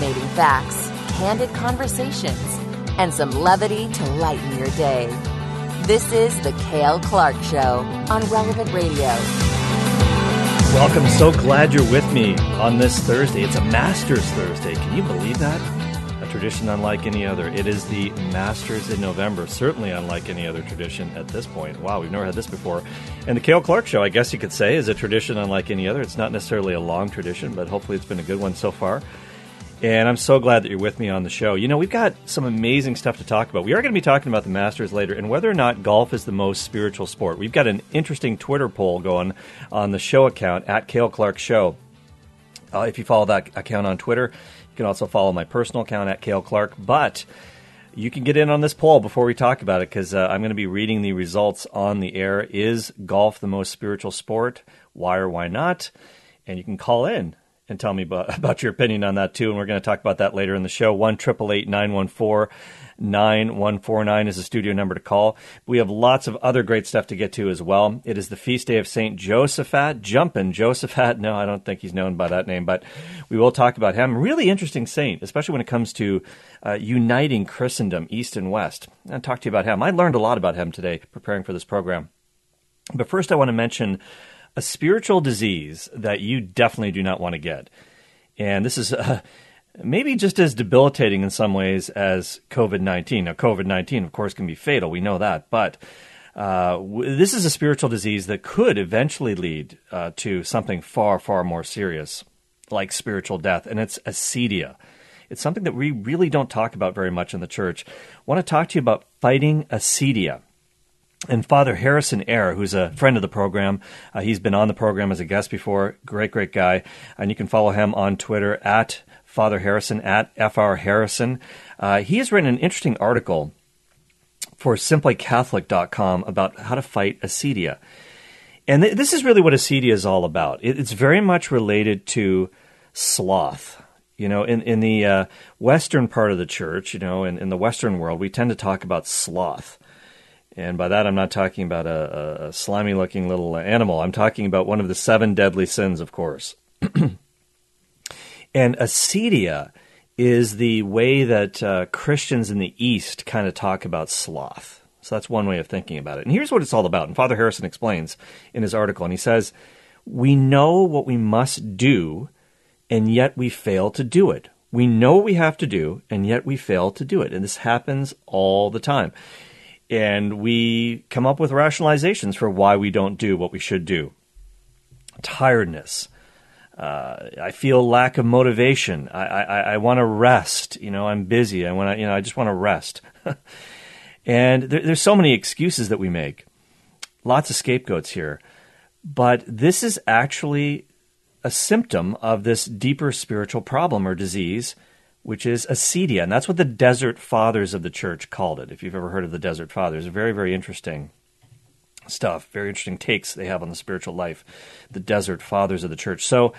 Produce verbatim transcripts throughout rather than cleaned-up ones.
Fascinating facts, candid conversations, and some levity to lighten your day. This is The Cale Clark Show on Relevant Radio. Welcome. So glad you're with me on this Thursday. It's a Masters Thursday. Can you believe that? A tradition unlike any other. It is the Masters in November. Certainly unlike any other tradition at this point. Wow, we've never had this before. And the Cale Clark Show, I guess you could say, is a tradition unlike any other. It's not necessarily a long tradition, but hopefully it's been a good one so far. And I'm so glad that you're with me on the show. You know, we've got some amazing stuff to talk about. We are going to be talking about the Masters later and whether or not golf is the most spiritual sport. We've got an interesting Twitter poll going on the show account, at Cale Clark Show. Uh, if you follow that account on Twitter, you can also follow my personal account, at Cale Clark. But you can get in on this poll before we talk about it, because uh, I'm going to be reading the results on the air. Is golf the most spiritual sport? Why or why not? And you can call in and tell me about, about your opinion on that, too. And we're going to talk about that later in the show. one eight eight eight, nine one four, nine one four nine is the studio number to call. We have lots of other great stuff to get to as well. It is the feast day of Saint Josaphat. Jumpin' Josaphat. No, I don't think he's known by that name, but we will talk about him. Really interesting saint, especially when it comes to uh, uniting Christendom, East and West. I'll talk to you about him. I learned a lot about him today preparing for this program. But first, I want to mention a spiritual disease that you definitely do not want to get. And this is uh, maybe just as debilitating in some ways as covid nineteen. Now, covid nineteen, of course, can be fatal. We know that. But uh, w- this is a spiritual disease that could eventually lead uh, to something far, far more serious, like spiritual death. And it's acedia. It's something that we really don't talk about very much in the church. I want to talk to you about fighting acedia. And Father Harrison Eyre, who's a friend of the program, uh, he's been on the program as a guest before. Great, great guy. And you can follow him on Twitter at Father Harrison, at F R Harrison. Uh, he has written an interesting article for simply catholic dot com about how to fight acedia. And th- this is really what acedia is all about. It, it's very much related to sloth. You know, in, in the uh, Western part of the church, you know, in, in the Western world, we tend to talk about sloth. And by that, I'm not talking about a, a slimy-looking little animal. I'm talking about one of the seven deadly sins, of course. And acedia is the way that uh, Christians in the East kind of talk about sloth. So that's one way of thinking about it. And here's what it's all about. And Father Harrison explains in his article, and he says, we know what we must do, and yet we fail to do it. We know what we have to do, and yet we fail to do it. And this happens all the time. And we come up with rationalizations for why we don't do what we should do. Tiredness. Uh, I feel lack of motivation. I, I, I want to rest. You know, I'm busy. I want to, you know, I just want to rest. And there, there's so many excuses that we make. Lots of scapegoats here. But this is actually a symptom of this deeper spiritual problem or disease, which is acedia. And that's what the Desert Fathers of the Church called it, if you've ever heard of the Desert Fathers. Very, very interesting stuff, very interesting takes they have on the spiritual life, the Desert Fathers of the Church. So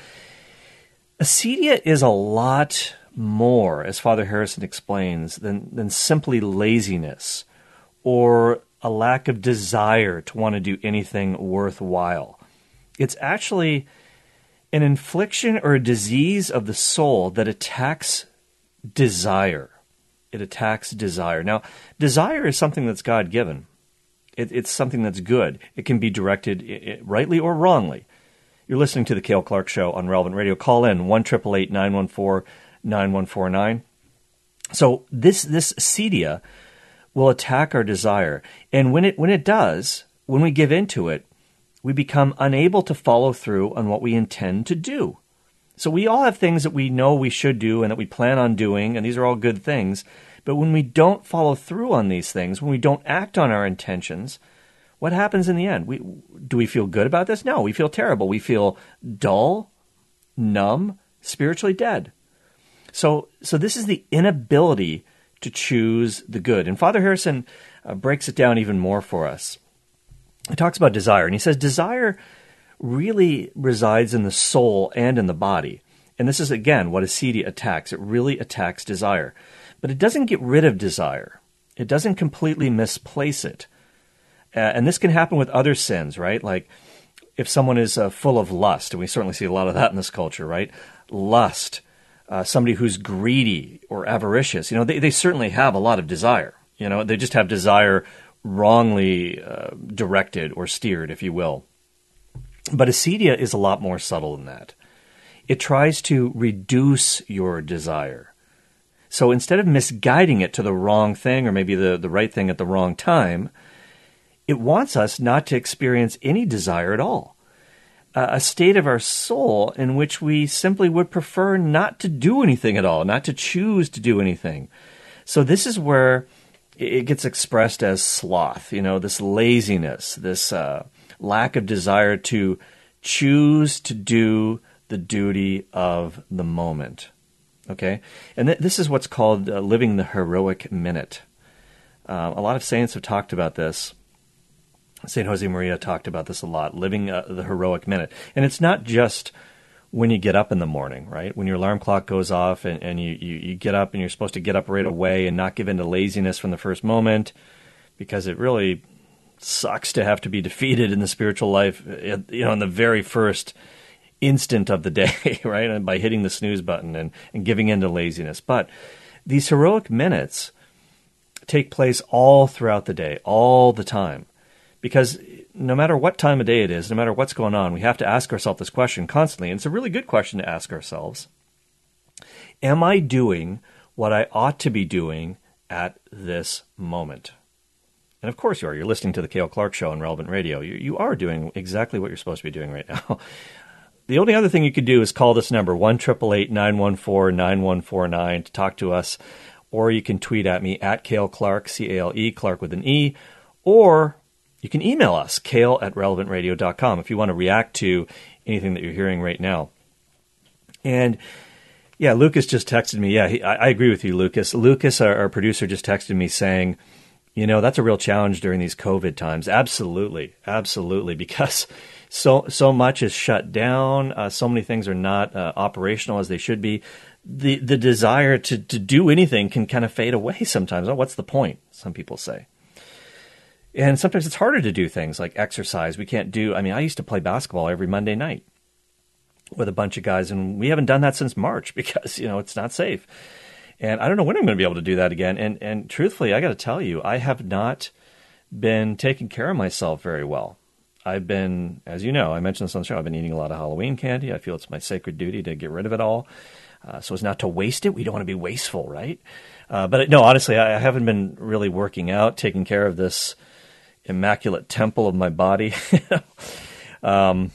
acedia is a lot more, as Father Harrison explains, than, than simply laziness or a lack of desire to want to do anything worthwhile. It's actually an infliction or a disease of the soul that attacks desire. It attacks desire. Now, desire is something that's God-given. It, it's something that's good. It can be directed I- I, rightly or wrongly. You're listening to The Cale Clark Show on Relevant Radio. Call in one eight eight eight, nine one four, nine one four nine. So this this acedia will attack our desire. And when it when it does, when we give into it, we become unable to follow through on what we intend to do. So we all have things that we know we should do and that we plan on doing, and these are all good things. But when we don't follow through on these things, when we don't act on our intentions, what happens in the end? We, do we feel good about this? No, we feel terrible. We feel dull, numb, spiritually dead. So, so this is the inability to choose the good. And Father Harrison uh, breaks it down even more for us. He talks about desire, and he says desire really resides in the soul and in the body. And this is, again, what acedia attacks. It really attacks desire. But it doesn't get rid of desire. It doesn't completely misplace it. Uh, and this can happen with other sins, right? Like if someone is uh, full of lust, and we certainly see a lot of that in this culture, right? Lust, uh, somebody who's greedy or avaricious, you know, they, they certainly have a lot of desire. You know, they just have desire wrongly uh, directed or steered, if you will. But acedia is a lot more subtle than that. It tries to reduce your desire. So instead of misguiding it to the wrong thing or maybe the, the right thing at the wrong time, it wants us not to experience any desire at all. Uh, a state of our soul in which we simply would prefer not to do anything at all, not to choose to do anything. So this is where it gets expressed as sloth, you know, this laziness, this uh, lack of desire to choose to do the duty of the moment. Okay? And th- this is what's called uh, living the heroic minute. Uh, a lot of saints have talked about this. Saint Josemaria talked about this a lot, living uh, the heroic minute. And it's not just when you get up in the morning, right? When your alarm clock goes off and, and you, you, you get up and you're supposed to get up right away and not give in to laziness from the first moment, because it really sucks to have to be defeated in the spiritual life, you know, in the very first instant of the day, right? And by hitting the snooze button and, and giving in to laziness. But these heroic minutes take place all throughout the day, all the time. Because no matter what time of day it is, no matter what's going on, we have to ask ourselves this question constantly. And it's a really good question to ask ourselves. Am I doing what I ought to be doing at this moment? And of course you are. You're listening to the Cale Clark Show on Relevant Radio. You, you are doing exactly what you're supposed to be doing right now. The only other thing you could do is call this number, one eight eight eight, nine one four, nine one four nine, to talk to us. Or you can tweet at me, at Cale Clark, C A L E, Clark with an E. Or you can email us, cale at relevant radio dot com, if you want to react to anything that you're hearing right now. And, yeah, Lucas just texted me. Yeah, he, I, I agree with you, Lucas. Lucas, our, our producer, just texted me saying, you know, that's a real challenge during these COVID times. Absolutely, absolutely, because so so much is shut down. Uh, so many things are not uh, operational as they should be. The the desire to, to do anything can kind of fade away sometimes. Oh, what's the point? Some people say. And sometimes it's harder to do things like exercise. We can't do, I mean, I used to play basketball every Monday night with a bunch of guys, and we haven't done that since March because, you know, it's not safe. And I don't know when I'm going to be able to do that again. And and truthfully, I got to tell you, I have not been taking care of myself very well. I've been, as you know, I mentioned this on the show, I've been eating a lot of Halloween candy. I feel it's my sacred duty to get rid of it all. Uh, so as not to waste it. We don't want to be wasteful, right? Uh, but no, honestly, I, I haven't been really working out, taking care of this immaculate temple of my body. um,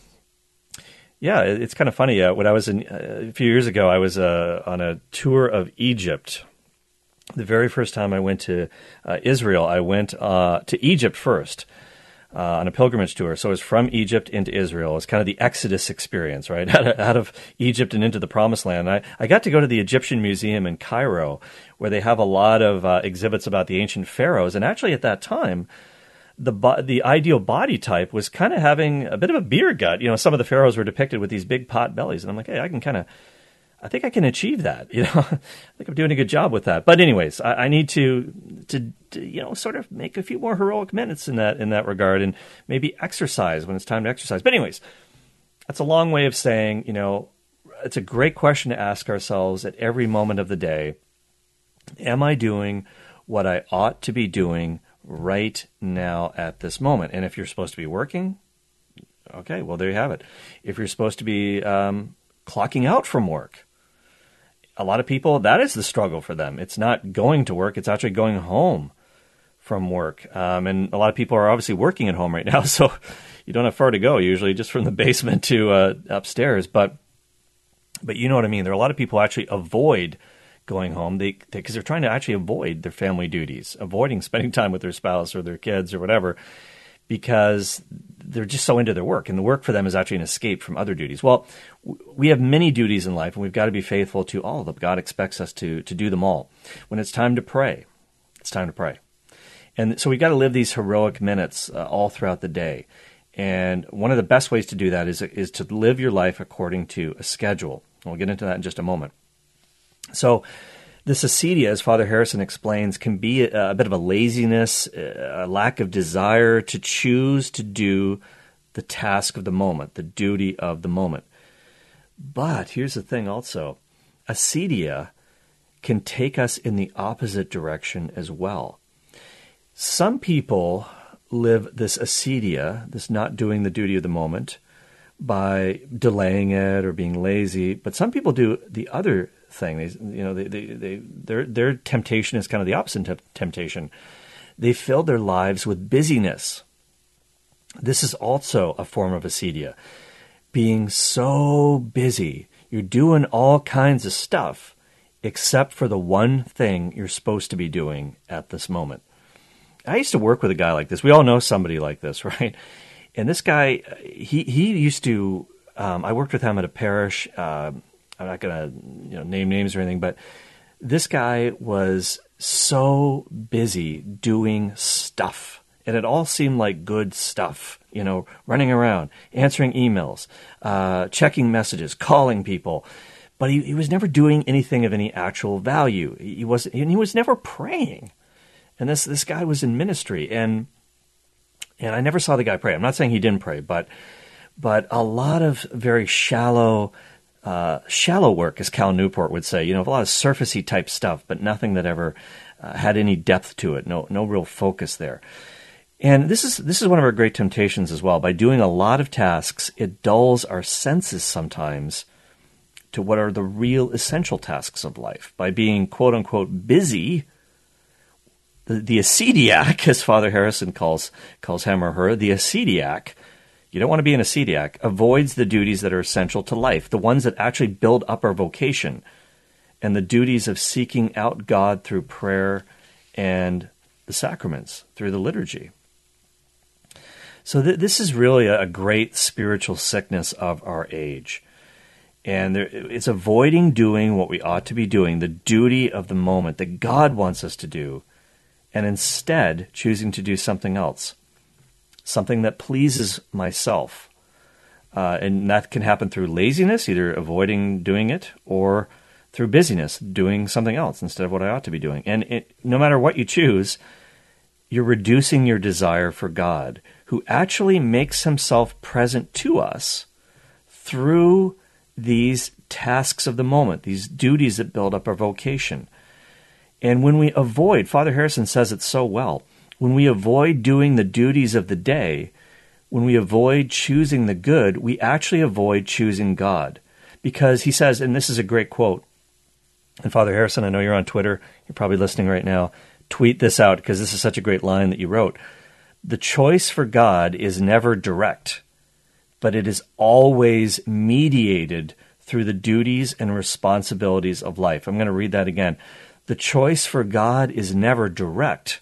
yeah, it, it's kind of funny. Uh, when I was in, uh, a few years ago, I was uh, on a tour of Egypt. The very first time I went to uh, Israel, I went uh, to Egypt first uh, on a pilgrimage tour. So it was from Egypt into Israel. It was kind of the Exodus experience, right? out, of, out of Egypt and into the Promised Land. I, I got to go to the Egyptian Museum in Cairo, where they have a lot of uh, exhibits about the ancient pharaohs. And actually at that time, the bo- the ideal body type was kind of having a bit of a beer gut. You know, some of the pharaohs were depicted with these big pot bellies. And I'm like, hey, I can kind of, I think I can achieve that. You know, I think I'm doing a good job with that. But anyways, I, I need to, to, to, you know, sort of make a few more heroic minutes in that, in that regard, and maybe exercise when it's time to exercise. But anyways, that's a long way of saying, you know, it's a great question to ask ourselves at every moment of the day. Am I doing what I ought to be doing right now at this moment? And if you're supposed to be working, okay, well, there you have it. If you're supposed to be um, clocking out from work, a lot of people, that is the struggle for them. It's not going to work. It's actually going home from work. Um, and a lot of people are obviously working at home right now, so you don't have far to go, usually just from the basement to uh, upstairs. But but you know what I mean. There are a lot of people who actually avoid going home they because they, they're trying to actually avoid their family duties, avoiding spending time with their spouse or their kids or whatever, because they're just so into their work, and the work for them is actually an escape from other duties. Well, we have many duties in life, and we've got to be faithful to all of them. God expects us to to do them all. When it's time to pray, it's time to pray. And so we've got to live these heroic minutes uh, all throughout the day. And one of the best ways to do that is is to live your life according to a schedule. We'll get into that in just a moment. So this acedia, as Father Harrison explains, can be a, a bit of a laziness, a lack of desire to choose to do the task of the moment, the duty of the moment. But here's the thing also. acedia can take us in the opposite direction as well. Some people live this acedia, this not doing the duty of the moment, by delaying it or being lazy. But some people do the other thing. They, you know, they, they, they, their their temptation is kind of the opposite te- temptation. They fill their lives with busyness. This is also a form of acedia. Being so busy, you're doing all kinds of stuff, except for the one thing you're supposed to be doing at this moment. I used to work with a guy like this. We all know somebody like this, right? And this guy, he he used to. Um, I worked with him at a parish. Uh, I'm not going to you know name names or anything, but this guy was so busy doing stuff, and it all seemed like good stuff. You know, running around, answering emails, uh, checking messages, calling people, but he, he was never doing anything of any actual value. He was and he was never praying. And this this guy was in ministry, and and I never saw the guy pray. I'm not saying he didn't pray, but but a lot of very shallow uh, shallow work, as Cal Newport would say. You know, a lot of surfacey type stuff, but nothing that ever uh, had any depth to it. No no real focus there. And this is this is one of our great temptations as well. By doing a lot of tasks, it dulls our senses sometimes to what are the real essential tasks of life. By being quote unquote busy. The, the ascetiac, as Father Harrison calls calls him or her, the ascetiac, you don't want to be an ascetiac, avoids the duties that are essential to life, the ones that actually build up our vocation, and the duties of seeking out God through prayer and the sacraments, through the liturgy. So th- this is really a, a great spiritual sickness of our age. And there, it's avoiding doing what we ought to be doing, the duty of the moment that God wants us to do, and instead choosing to do something else, something that pleases myself. Uh, and that can happen through laziness, either avoiding doing it, or through busyness, doing something else instead of what I ought to be doing. And it, no matter what you choose, you're reducing your desire for God, who actually makes himself present to us through these tasks of the moment, these duties that build up our vocation. And when we avoid, Father Harrison says it so well, when we avoid doing the duties of the day, when we avoid choosing the good, we actually avoid choosing God. Because he says, and this is a great quote, and Father Harrison, I know you're on Twitter, you're probably listening right now, tweet this out because this is such a great line that you wrote. The choice for God is never direct, but it is always mediated through the duties and responsibilities of life. I'm going to read that again. The choice for God is never direct,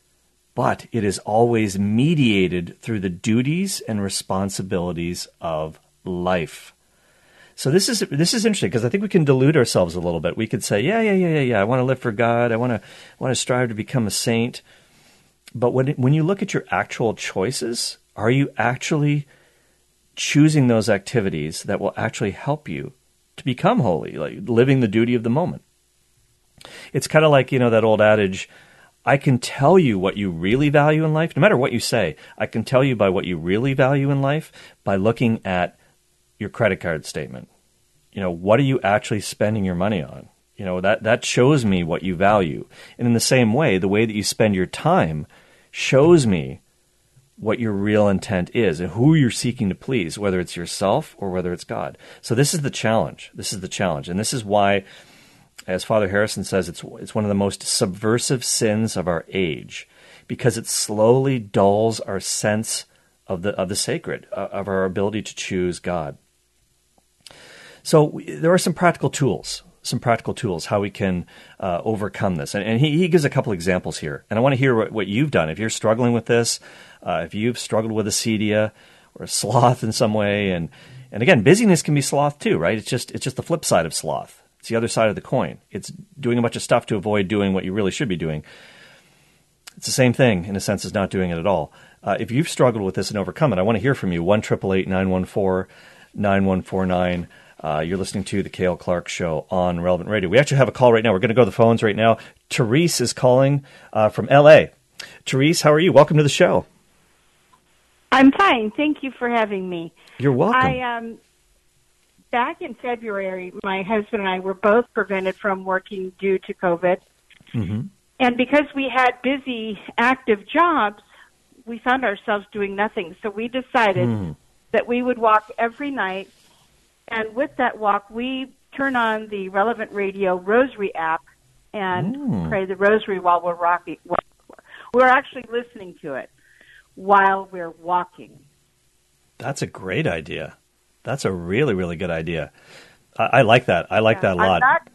but it is always mediated through the duties and responsibilities of life. So this is this is interesting because I think we can delude ourselves a little bit. We could say, yeah, yeah, yeah, yeah, yeah. I want to live for God. I want to want to strive to become a saint. But when when you look at your actual choices, are you actually choosing those activities that will actually help you to become holy, like living the duty of the moment? It's kind of like, you know, that old adage, I can tell you what you really value in life, no matter what you say. I can tell you by what you really value in life by looking at your credit card statement. You know, what are you actually spending your money on? You know, that, that shows me what you value. And in the same way, the way that you spend your time shows me what your real intent is and who you're seeking to please, whether it's yourself or whether it's God. So this is the challenge. This is the challenge. And this is why, as Father Harrison says, it's it's one of the most subversive sins of our age, because it slowly dulls our sense of the of the sacred, uh, of our ability to choose God. So we, there are some practical tools, some practical tools how we can uh, overcome this. And, and he, he gives a couple examples here. And I want to hear what, what you've done. If you're struggling with this, uh, if you've struggled with acedia or sloth in some way, and and again, busyness can be sloth too, right? It's just it's just the flip side of sloth. It's the other side of the coin. It's doing a bunch of stuff to avoid doing what you really should be doing. It's the same thing, in a sense, as not doing it at all. Uh, if you've struggled with this and overcome it, I want to hear from you. one eight eight eight, nine one four, nine one four nine. Uh, you're listening to The Cale Clark Show on Relevant Radio. We actually have a call right now. We're going to go to the phones right now. Therese is calling uh, from L A. Therese, how are you? Welcome to the show. I'm fine. Thank you for having me. You're welcome. I um, back in February, my husband and I were both prevented from working due to COVID. Mm-hmm. And because we had busy, active jobs, we found ourselves doing nothing. So we decided mm. that we would walk every night. And with that walk, we turn on the Relevant Radio Rosary app and mm. pray the Rosary while we're rocking. We're actually listening to it while we're walking. That's a great idea. That's a really, really good idea. I, I like that. I like yeah, that a lot. I'm not,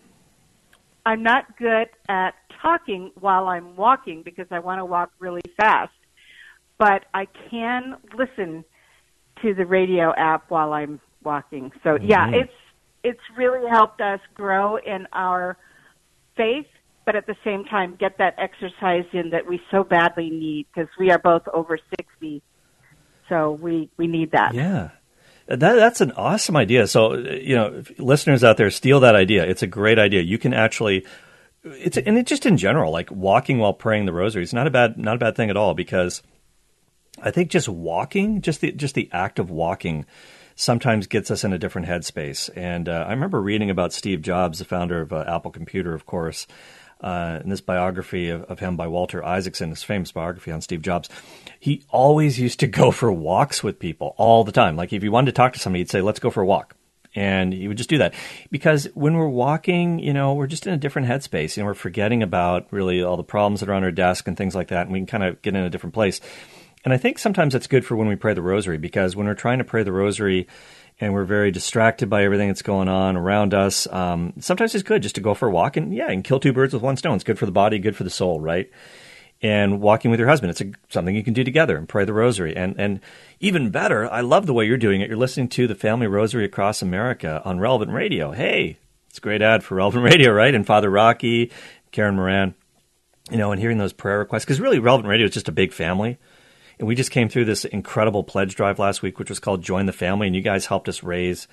I'm not good at talking while I'm walking because I want to walk really fast, but I can listen to the radio app while I'm walking. So mm-hmm. yeah, it's it's really helped us grow in our faith, but at the same time get that exercise in that we so badly need because we are both over sixty, so we, we need that. Yeah. That, that's an awesome idea. So, you know, if listeners out there, steal that idea. It's a great idea. You can actually, it's and it just in general, like walking while praying the rosary is not a bad not a bad thing at all because I think just walking, just the just the act of walking, sometimes gets us in a different headspace. And uh, I remember reading about Steve Jobs, the founder of uh, Apple Computer, of course. Uh, in this biography of, of him by Walter Isaacson, this famous biography on Steve Jobs, he always used to go for walks with people all the time. Like if you wanted to talk to somebody, he'd say, let's go for a walk. And he would just do that. Because when we're walking, you know, we're just in a different headspace. You know, we're forgetting about really all the problems that are on our desk and things like that. And we can kind of get in a different place. And I think sometimes that's good for when we pray the rosary, because when we're trying to pray the rosary and we're very distracted by everything that's going on around us, um, sometimes it's good just to go for a walk and, yeah, and kill two birds with one stone. It's good for the body, good for the soul, right? And walking with your husband, it's a, something you can do together and pray the rosary. And and even better, I love the way you're doing it. You're listening to the Family Rosary Across America on Relevant Radio. Hey, it's a great ad for Relevant Radio, right? And Father Rocky, Karen Moran, you know, and hearing those prayer requests. Because really, Relevant Radio is just a big family. And we just came through this incredible pledge drive last week, which was called Join the Family. And you guys helped us raise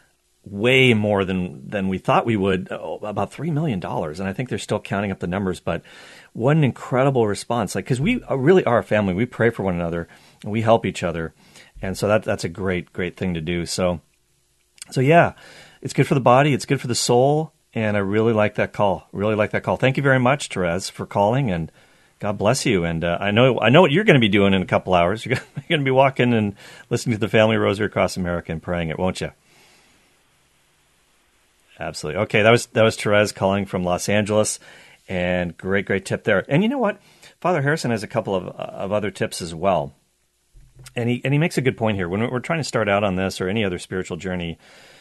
way more than, than we thought we would, oh, about three million dollars. And I think they're still counting up the numbers. But what an incredible response. Like, because we really are a family. We pray for one another and we help each other. And so that that's a great, great thing to do. So, so yeah, it's good for the body. It's good for the soul. And I really like that call. Really like that call. Thank you very much, Therese, for calling. And God bless you. And uh, I know I know what you're going to be doing in a couple hours. You're going to be walking and listening to the Family Rosary Across America and praying it, won't you? Absolutely. Okay, that was that was Therese calling from Los Angeles, and great, great tip there. And you know what? Father Harrison has a couple of of other tips as well, and he and he makes a good point here. When we're trying to start out on this or any other spiritual journey,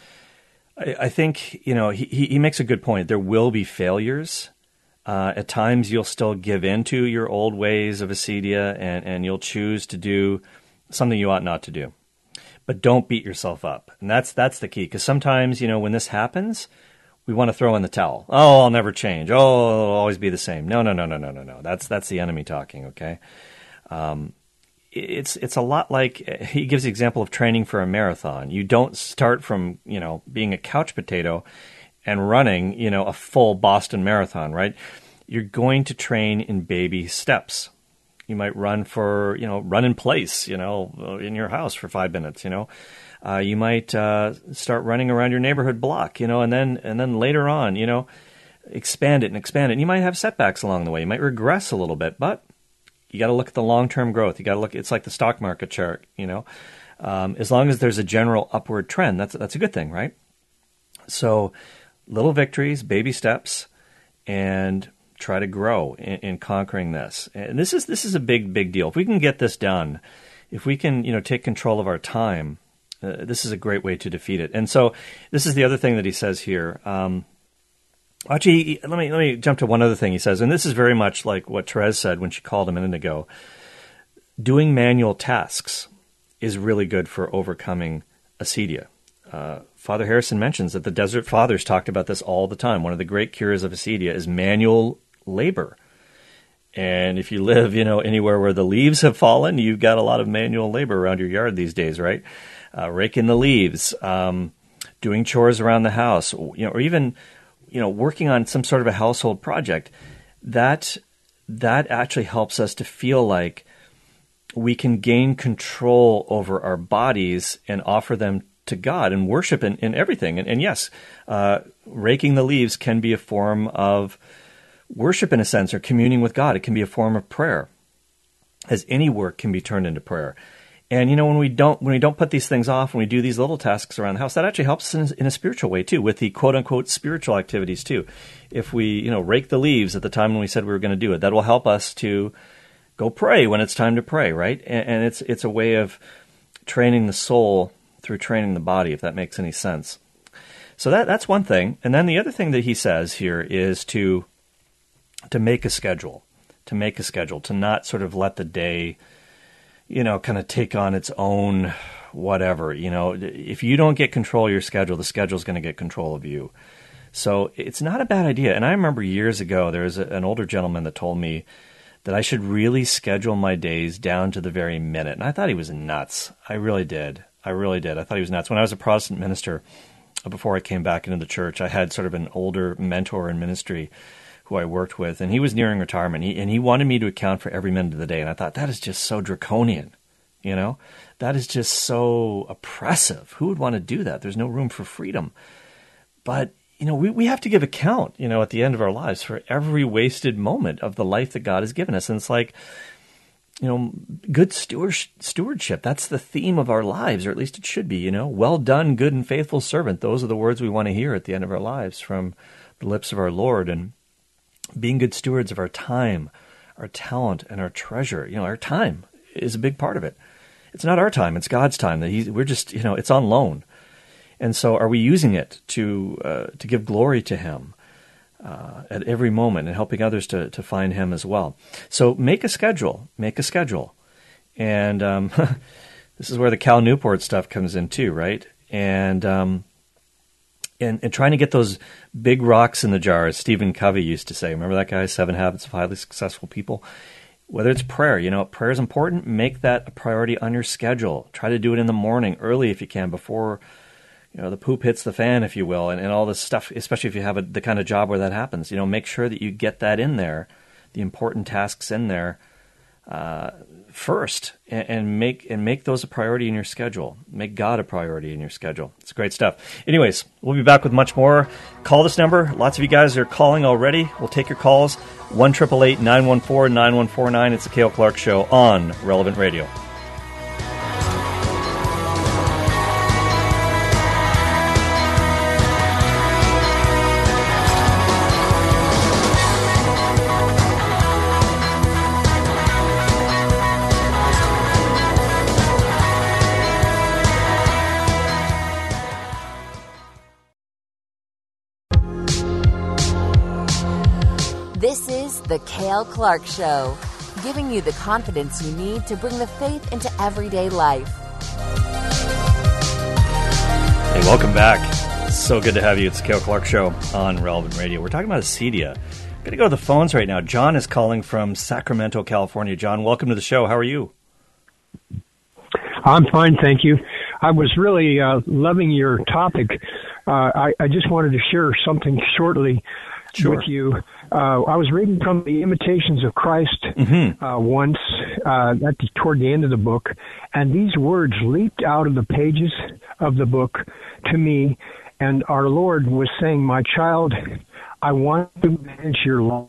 I, I think you know he he makes a good point. There will be failures. Uh, at times, you'll still give in to your old ways of acedia, and, and you'll choose to do something you ought not to do. But don't beat yourself up. And that's that's the key, because sometimes, you know, when this happens, we want to throw in the towel. Oh, I'll never change. Oh, it'll always be the same. No, no, no, no, no, no, no. That's that's the enemy talking, okay? Um, it's it's a lot like, he gives the example of training for a marathon. You don't start from, you know, being a couch potato and running, you know, a full Boston Marathon, right? You're going to train in baby steps. You might run for, you know, run in place, you know, in your house for five minutes, you know. Uh, you might uh, start running around your neighborhood block, you know, and then and then later on, you know, expand it and expand it. And you might have setbacks along the way. You might regress a little bit, but you got to look at the long-term growth. You got to look, it's like the stock market chart, you know. Um, as long as there's a general upward trend, that's that's a good thing, right? So little victories, baby steps, and try to grow in, in conquering this. And this is this is a big, big deal. If we can get this done, if we can, you know, take control of our time, uh, this is a great way to defeat it. And so this is the other thing that he says here. Um, actually, let me let me jump to one other thing he says, and this is very much like what Therese said when she called a minute ago. Doing manual tasks is really good for overcoming acedia. Uh, Father Harrison mentions that the Desert Fathers talked about this all the time. One of the great cures of acedia is manual labor. And if you live, you know, anywhere where the leaves have fallen, you've got a lot of manual labor around your yard these days, right? Uh, raking the leaves, um, doing chores around the house, you know, or even, you know, working on some sort of a household project. That that actually helps us to feel like we can gain control over our bodies and offer them to God and worship in, in everything. And, and yes, uh, raking the leaves can be a form of worship in a sense, or communing with God. It can be a form of prayer, as any work can be turned into prayer. And, you know, when we don't when we don't put these things off, when we do these little tasks around the house, that actually helps us in, in a spiritual way, too, with the quote-unquote spiritual activities, too. If we, you know, rake the leaves at the time when we said we were going to do it, that will help us to go pray when it's time to pray, right? And, and it's it's a way of training the soul through training the body, if that makes any sense. So that that's one thing. And then the other thing that he says here is to to make a schedule, to make a schedule, to not sort of let the day, you know, kind of take on its own whatever. You know, if you don't get control of your schedule, the schedule's going to get control of you. So it's not a bad idea. And I remember years ago, there was a, an older gentleman that told me that I should really schedule my days down to the very minute. And I thought he was nuts. I really did. I really did. I thought he was nuts. When I was a Protestant minister, before I came back into the church, I had sort of an older mentor in ministry who I worked with, and he was nearing retirement, he, and he wanted me to account for every minute of the day. And I thought, that is just so draconian, you know? That is just so oppressive. Who would want to do that? There's no room for freedom. But, you know, we, we have to give account, you know, at the end of our lives for every wasted moment of the life that God has given us. And it's like, you know, good steward, stewardship. That's the theme of our lives, or at least it should be, you know. Well done, good and faithful servant. Those are the words we want to hear at the end of our lives from the lips of our Lord. And being good stewards of our time, our talent, and our treasure. You know, our time is a big part of it. It's not our time; it's God's time. That He's, we're just, you know, it's on loan. And so, are we using it to uh, to give glory to Him uh, at every moment, and helping others to to find Him as well? So, make a schedule. Make a schedule, and um, this is where the Cal Newport stuff comes in too, right? And um, And, and trying to get those big rocks in the jar, as Stephen Covey used to say. Remember that guy, Seven Habits of Highly Successful People? Whether it's prayer, you know, prayer is important. Make that a priority on your schedule. Try to do it in the morning, early if you can, before, you know, the poop hits the fan, if you will, and, and all this stuff, especially if you have a, the kind of job where that happens. You know, make sure that you get that in there, the important tasks in there, uh, first, and, and make and make those a priority in your schedule. Make God a priority in your schedule. It's great stuff. Anyways, we'll be back with much more. Call this number. Lots of you guys are calling already. We'll take your calls. one eight eight eight, nine one four, nine one four nine. It's the Cale Clark Show on Relevant Radio. This is The Cale Clark Show, giving you the confidence you need to bring the faith into everyday life. Hey, welcome back. So good to have you. It's the Cale Clark Show on Relevant Radio. We're talking about acedia. I'm going to go to the phones right now. John is calling from Sacramento, California. John, welcome to the show. How are you? I'm fine, thank you. I was really uh, loving your topic. Uh, I, I just wanted to share something shortly sure. with you. Uh, I was reading from the Imitations of Christ mm-hmm. uh, once uh, at the, toward the end of the book, and these words leaped out of the pages of the book to me, and our Lord was saying, "My child, I want to manage your life.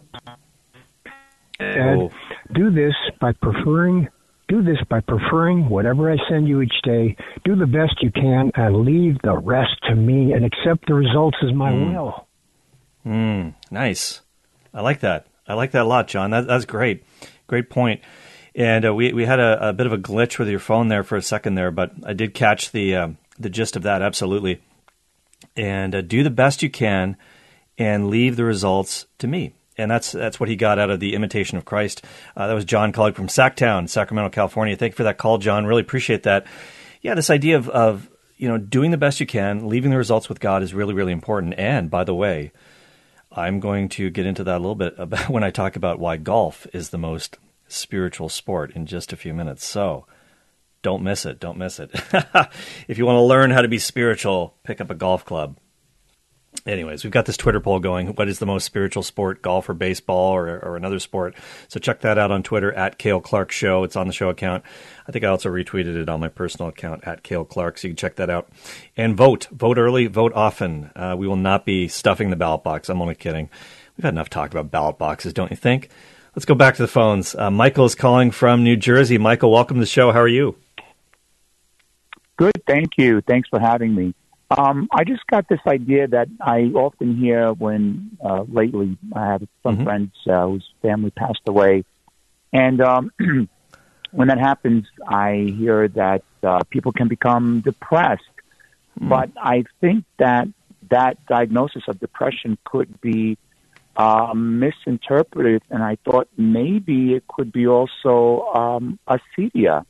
And do this by preferring Do this by preferring whatever I send you each day. Do the best you can and leave the rest to me and accept the results as my mm. will." Mm, nice. I like that. I like that a lot, John. That, that's great. Great point. And uh, we we had a, a bit of a glitch with your phone there for a second there, but I did catch the uh, the gist of that, absolutely. And uh, do the best you can and leave the results to me. And that's that's what he got out of the Imitation of Christ. Uh, that was John calling from Sacktown, Sacramento, California. Thank you for that call, John. Really appreciate that. Yeah, this idea of, of you know doing the best you can, leaving the results with God is really, really important. And by the way, I'm going to get into that a little bit about when I talk about why golf is the most spiritual sport in just a few minutes. So don't miss it. Don't miss it. If you want to learn how to be spiritual, pick up a golf club. Anyways, we've got this Twitter poll going. What is the most spiritual sport, golf or baseball or, or another sport? So check that out on Twitter, at Cale Clark Show. It's on the show account. I think I also retweeted it on my personal account, at Cale Clark, so you can check that out. And vote. Vote early, vote often. Uh, we will not be stuffing the ballot box. I'm only kidding. We've had enough talk about ballot boxes, don't you think? Let's go back to the phones. Uh, Michael is calling from New Jersey. Michael, welcome to the show. How are you? Good, thank you. Thanks for having me. Um, I just got this idea that I often hear when uh, lately I have some mm-hmm. friends uh, whose family passed away. And um, when that happens, I hear that uh, people can become depressed. Mm-hmm. But I think that that diagnosis of depression could be uh, misinterpreted. And I thought maybe it could be also um, acedia.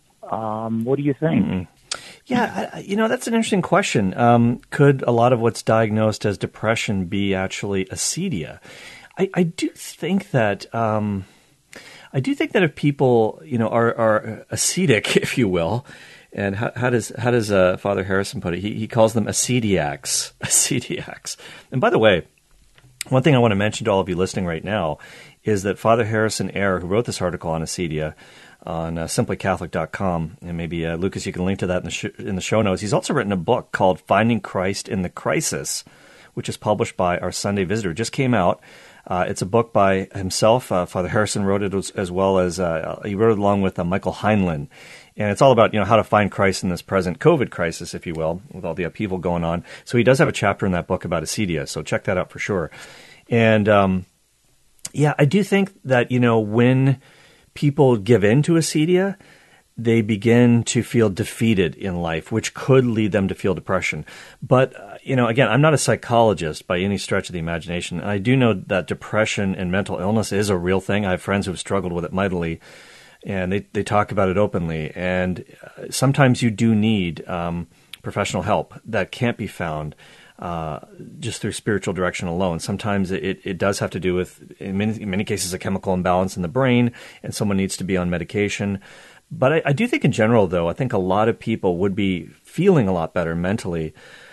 Um, what do you think? Mm-hmm. Yeah, I, you know, that's an interesting question. Um, could a lot of what's diagnosed as depression be actually acedia? I, I do think that um, I do think that if people, you know, are, are ascetic, if you will, and how, how does how does uh, Father Harrison put it? He, he calls them acediacs. Acediacs. And by the way, one thing I want to mention to all of you listening right now is that Father Harrison Eyre, who wrote this article on acedia, on uh, simply catholic dot com, and maybe, uh, Lucas, you can link to that in the, sh- in the show notes. He's also written a book called Finding Christ in the Crisis, which is published by Our Sunday Visitor. It just came out. Uh, it's a book by himself. Uh, Father Harrison wrote it as, as well as, uh, he wrote it along with uh, Michael Heinlein. And it's all about, you know, how to find Christ in this present COVID crisis, if you will, with all the upheaval going on. So he does have a chapter in that book about acedia, so check that out for sure. And, um, yeah, I do think that, you know, when people give in to acedia, they begin to feel defeated in life, which could lead them to feel depression. But, uh, you know, again, I'm not a psychologist by any stretch of the imagination. I do know that depression and mental illness is a real thing. I have friends who have struggled with it mightily, and they, they talk about it openly. And uh, sometimes you do need um, professional help that can't be found Uh, just through spiritual direction alone. Sometimes it, it does have to do with, in many, in many cases, a chemical imbalance in the brain, and someone needs to be on medication. But I, I do think in general, though, I think a lot of people would be feeling a lot better mentally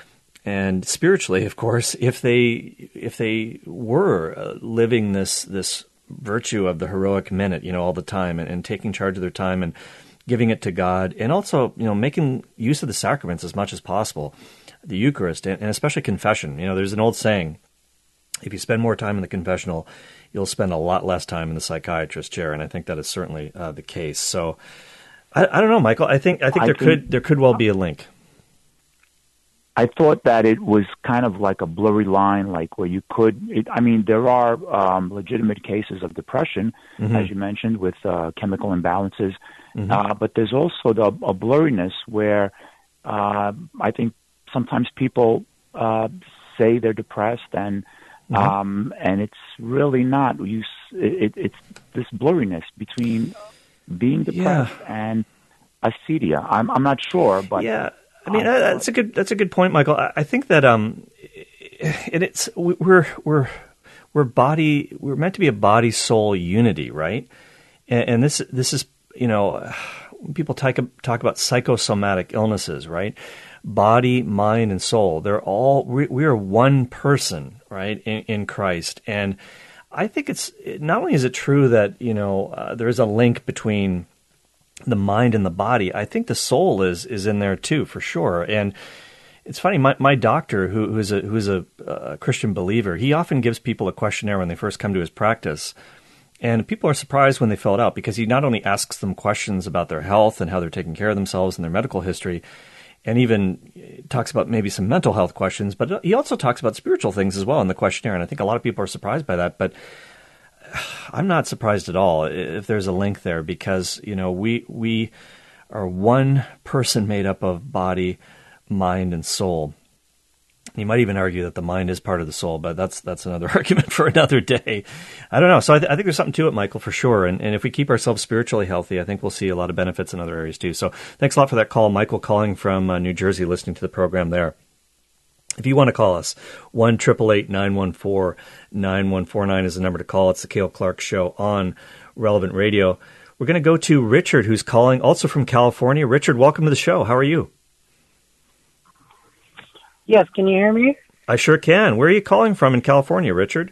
and spiritually, of course, if they if they were uh, living this this virtue of the heroic minute, you know, all the time, and, and taking charge of their time and giving it to God, and also, you know, making use of the sacraments as much as possible. The Eucharist, and especially confession. You know, there's an old saying, if you spend more time in the confessional, you'll spend a lot less time in the psychiatrist chair, and I think that is certainly uh, the case. So, I, I don't know, Michael. I think I think I there think, could there could well be a link. I thought that it was kind of like a blurry line, like where you could. It, I mean, there are um, legitimate cases of depression, mm-hmm. as you mentioned, with uh, chemical imbalances, mm-hmm. uh, but there's also the, a blurriness where uh, I think. Sometimes people uh, say they're depressed, and mm-hmm. um, and it's really not. You, it, it's this blurriness between being depressed yeah. and acedia. I'm I'm not sure, but yeah, I mean uh, that's a good that's a good point, Michael. I, I think that um, and it's we're we're we're body we're meant to be a body soul unity, right? And, and this this is you know when people talk talk about psychosomatic illnesses, right? Body, mind, and soul. They're all, we, we are one person, right, in, in Christ. And I think it's, not only is it true that, you know, uh, there is a link between the mind and the body, I think the soul is is in there too, for sure. And it's funny, my, my doctor, who, who's a who's a uh, Christian believer, he often gives people a questionnaire when they first come to his practice. And people are surprised when they fill it out, because he not only asks them questions about their health and how they're taking care of themselves and their medical history, and even talks about maybe some mental health questions, but he also talks about spiritual things as well in the questionnaire. And I think a lot of people are surprised by that, but I'm not surprised at all if there's a link there, because, you know, we we are one person made up of body, mind, and soul. You might even argue that the mind is part of the soul, but that's that's another argument for another day. I don't know. So I, th- I think there's something to it, Michael, for sure. And, and if we keep ourselves spiritually healthy, I think we'll see a lot of benefits in other areas too. So thanks a lot for that call, Michael, calling from uh, New Jersey, listening to the program there. If you want to call us, one eight eight eight, nine one four, nine one four nine is the number to call. It's the Cale Clark Show on Relevant Radio. We're going to go to Richard, who's calling also from California. Richard, welcome to the show. How are you? Yes, can you hear me? I sure can. Where are you calling from in California, Richard?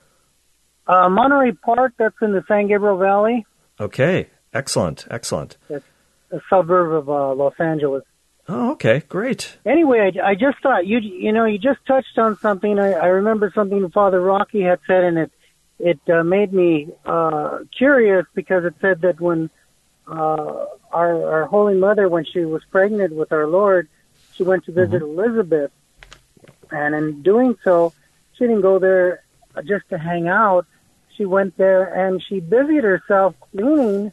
Uh, Monterey Park, that's in the San Gabriel Valley. Okay, excellent, excellent. It's a suburb of uh, Los Angeles. Oh, okay, great. Anyway, I, I just thought, you you know, you just touched on something. I, I remember something Father Rocky had said, and it, it uh, made me uh, curious because it said that when uh, our, our Holy Mother, when she was pregnant with our Lord, she went to visit mm-hmm. Elizabeth. And in doing so, she didn't go there just to hang out. She went there and she busied herself cleaning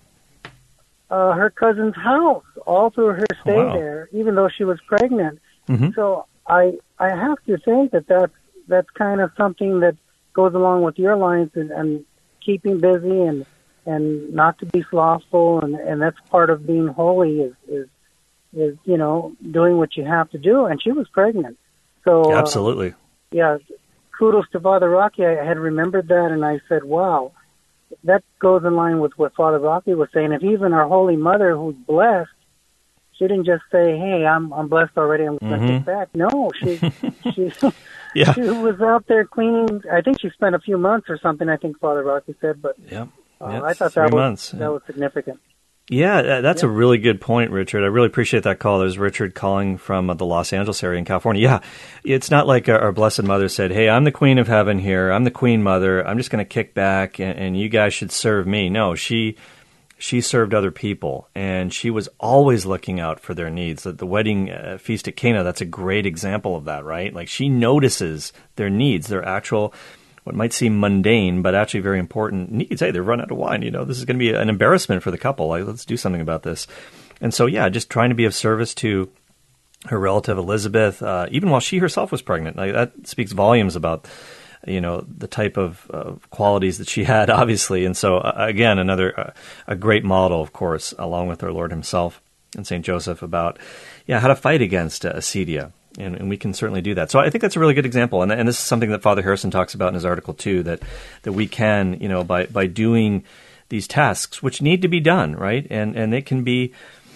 uh, her cousin's house all through her stay wow. there, even though she was pregnant. Mm-hmm. So I I have to think that that's, that's kind of something that goes along with your lines and, and keeping busy and and not to be slothful, and, and that's part of being holy is, is is you know doing what you have to do. And she was pregnant, so uh, absolutely, yeah. Kudos to Father Rocky. I had remembered that, and I said, wow, that goes in line with what Father Rocky was saying. If even our Holy Mother, who's blessed, she didn't just say, hey, I'm I'm blessed already, I'm going to mm-hmm. get back. No, she she, yeah. she was out there cleaning. I think she spent a few months or something, I think Father Rocky said, but yep. uh, Yep. I thought Three that was, months, that yeah. was significant. Yeah, that's yeah. a really good point, Richard. I really appreciate that call. There's Richard calling from uh, the Los Angeles area in California. Yeah, it's not like our, our Blessed Mother said, hey, I'm the Queen of Heaven here. I'm the Queen Mother. I'm just going to kick back, and, and you guys should serve me. No, she she served other people, and she was always looking out for their needs. The, the wedding uh, feast at Cana, that's a great example of that, right? Like she notices their needs, their actual what might seem mundane, but actually very important needs. Hey, they've run out of wine. You know, this is going to be an embarrassment for the couple. Like, let's do something about this. And so, yeah, just trying to be of service to her relative Elizabeth, uh, even while she herself was pregnant. Like, that speaks volumes about, you know, the type of uh, qualities that she had, obviously. And so, uh, again, another uh, a great model, of course, along with our Lord himself and Saint Joseph about, yeah, how to fight against uh, acedia. And, and we can certainly do that. So I think that's a really good example. And, and this is something that Father Harrison talks about in his article, too, that, that we can, you know, by, by doing these tasks, which need to be done, right? And and they can be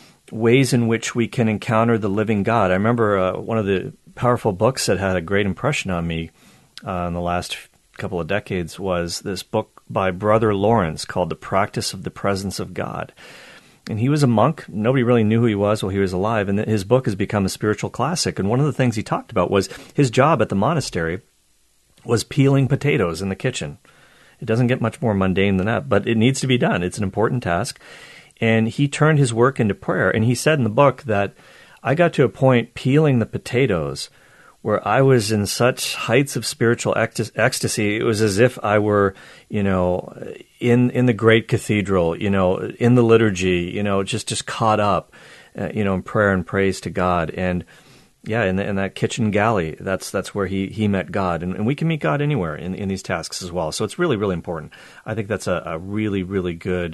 ways in which we can encounter the living God. I remember uh, one of the powerful books that had a great impression on me uh, in the last couple of decades was this book by Brother Lawrence called The Practice of the Presence of God. And he was a monk. Nobody really knew who he was while he was alive. And his book has become a spiritual classic. And one of the things he talked about was his job at the monastery was peeling potatoes in the kitchen. It doesn't get much more mundane than that, but it needs to be done. It's an important task. And he turned his work into prayer. And he said in the book that I got to a point peeling the potatoes where I was in such heights of spiritual ecstasy. It was as if I were, you know, in in the great cathedral, you know, in the liturgy, you know, just, just caught up, uh, you know, in prayer and praise to God. And yeah, in, the, in that kitchen galley, that's that's where he, he met God. And, and we can meet God anywhere in, in these tasks as well. So it's really, really important. I think that's a, a really, really good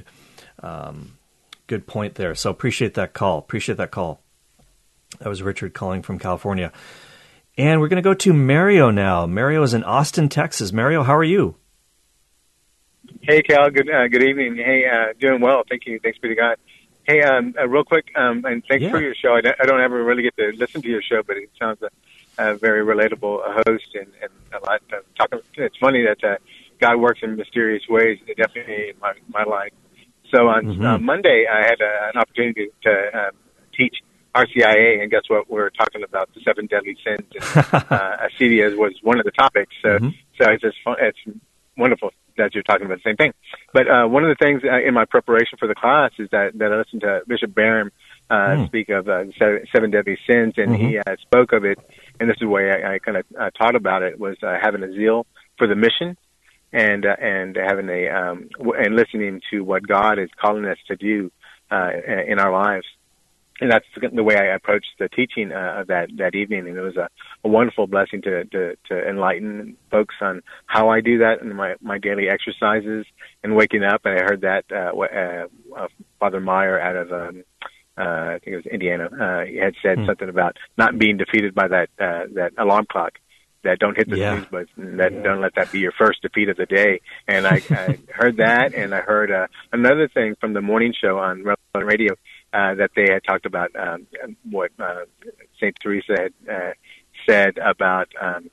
um, good point there. So appreciate that call. Appreciate that call. That was Richard calling from California. And we're going to go to Mario now. Mario is in Austin, Texas. Mario, how are you? Hey, Cal. Good uh, good evening. Hey, uh, doing well. Thank you. Thanks be to God. Hey, um, uh, real quick, um, and thanks yeah. for your show. I don't, I don't ever really get to listen to your show, but it sounds a, a very relatable host and, and a lot of talking. It's funny that uh, God works in mysterious ways, definitely in my, my life. So on mm-hmm. uh, Monday, I had uh, an opportunity to uh, teach R C I A, and guess what? We're talking about the seven deadly sins, and uh, acedia was one of the topics. So, mm-hmm. so it's just fun, it's wonderful that you're talking about the same thing. But uh, one of the things uh, in my preparation for the class is that, that I listened to Bishop Barham uh, mm. speak of uh, seven, seven deadly sins, and mm-hmm. he uh, spoke of it. And this is the way I, I kind of uh, taught about it: was uh, having a zeal for the mission, and uh, and having a um, w- and listening to what God is calling us to do uh, in our lives. And that's the way I approached the teaching uh, of that, that evening. And it was a, a wonderful blessing to, to, to enlighten folks on how I do that in my, my daily exercises and waking up. And I heard that uh, uh, uh, Father Meyer out of, um, uh, I think it was Indiana, uh, he had said mm. something about not being defeated by that uh, that alarm clock. That don't hit the yeah. snooze button. That yeah. don't let that be your first defeat of the day. And I, I heard that, and I heard uh, another thing from the morning show on Relevant Radio uh, that they had talked about um, what uh, Saint Teresa had uh, said about um,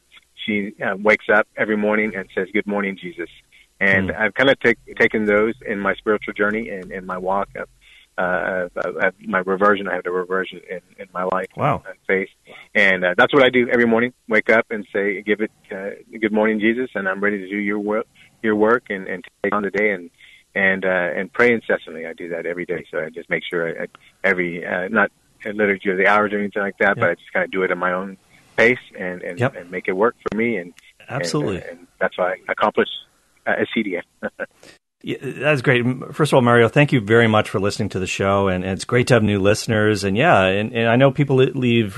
she uh, wakes up every morning and says, "Good morning, Jesus." And mm. I've kind of take, taken those in my spiritual journey and in my walk of, uh, of, of my reversion. I have the reversion in, in my life. Wow. And faith. And uh, that's what I do every morning. Wake up and say, give it, uh, "Good morning, Jesus," and I'm ready to do your work, your work and, and take on the day and, and, uh, and pray incessantly. I do that every day. So I just make sure I, I every, uh, not a liturgy of the hours or anything like that, yep. but I just kind of do it at my own pace and, and, yep. and make it work for me. And absolutely. And, uh, and that's why I accomplish uh, a C D A. Yeah, that's great. First of all, Mario, thank you very much for listening to the show, and, and it's great to have new listeners. And yeah, and, and I know people leave,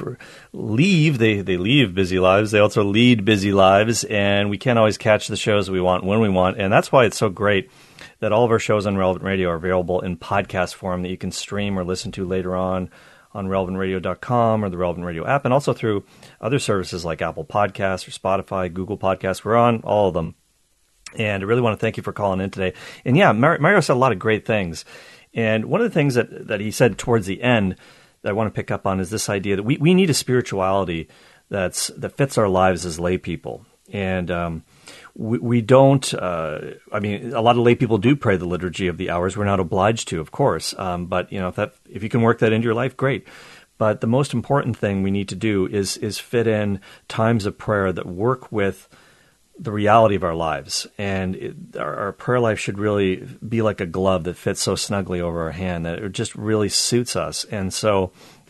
leave they they leave busy lives. They also lead busy lives, and we can't always catch the shows we want when we want, and that's why it's so great that all of our shows on Relevant Radio are available in podcast form that you can stream or listen to later on on relevant radio dot com or the Relevant Radio app, and also through other services like Apple Podcasts or Spotify, Google Podcasts. We're on all of them. And I really want to thank you for calling in today. And yeah, Mario said a lot of great things. And one of the things that, that he said towards the end that I want to pick up on is this idea that we, we need a spirituality that's that fits our lives as lay people. And um, we, we don't, uh, I mean, a lot of lay people do pray the liturgy of the hours. We're not obliged to, of course. Um, but, you know, if that if you can work that into your life, great. But the most important thing we need to do is is fit in times of prayer that work with the reality of our lives. And it, our, our prayer life should really be like a glove that fits so snugly over our hand that it just really suits us. And so,